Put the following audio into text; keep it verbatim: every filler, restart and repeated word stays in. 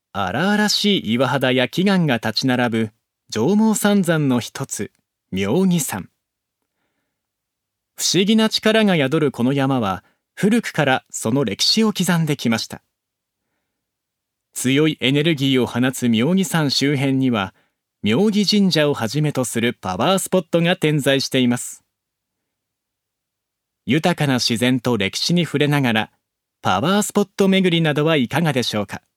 荒々しい岩肌や奇岩が立ち並ぶ上毛三山の一つ、妙義山。不思議な力が宿るこの山は、古くからその歴史を刻んできました。強いエネルギーを放つ妙義山周辺には、妙義神社をはじめとするパワースポットが点在しています。豊かな自然と歴史に触れながら、パワースポット巡りなどはいかがでしょうか。